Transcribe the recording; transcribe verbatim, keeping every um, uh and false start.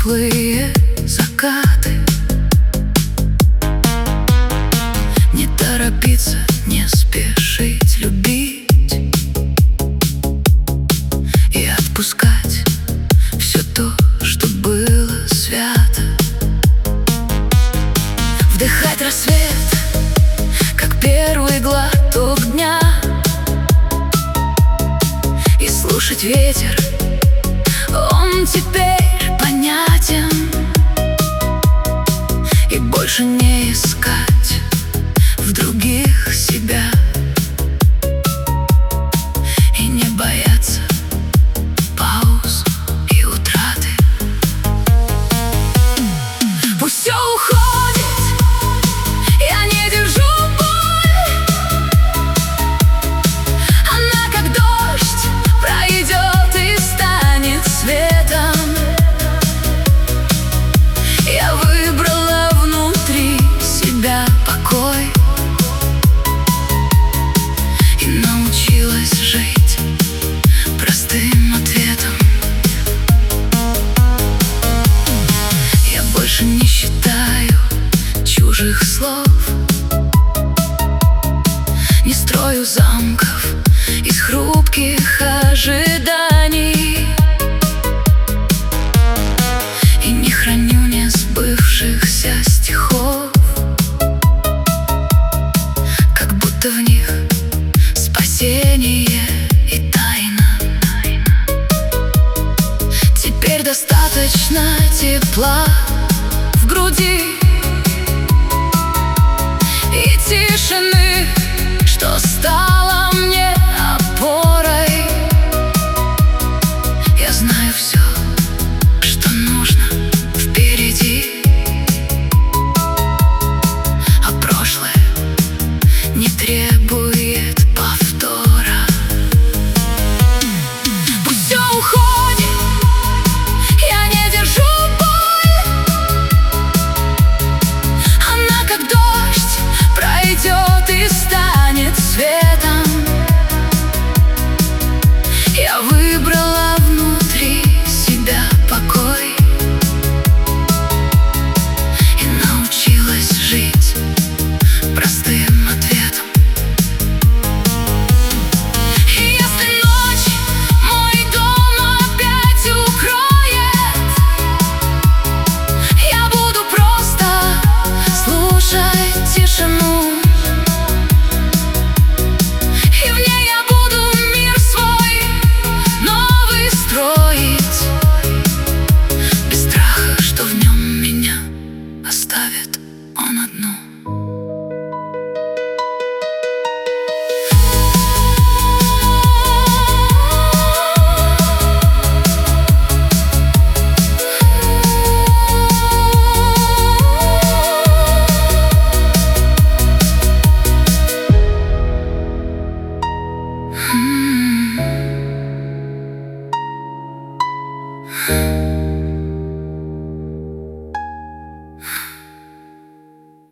теплые закаты. Не торопиться, не спешить, любить и отпускать все то, что было свято. Вдыхать рассвет, как первый глоток дня, и слушать ветер, он теперь понятен. И больше не искать в других себя, и не бояться пауз и утраты. Пусть все уходит, я не держу боль. Она, как дождь, пройдет и станет светом. Я выбрала внутри себя покой и научилась жить простым ответом. Я больше не считаю чужих слов, не строю замков из хрупких ожиданий, и не храню несбывшихся стихов, как будто в них спасение и тайна. Теперь достаточно тепла в груди и тишины, что стало мне опорой. Я знаю все, что нужно впереди, а прошлое не требует повтора. Пусть все уходит, я не держу боль. Она, как дождь, пройдет и станет светом. Я выбрала внутри себя покой и научилась жить простым ответом. И если ночь мой дом опять укроет, я буду просто слушать тишину.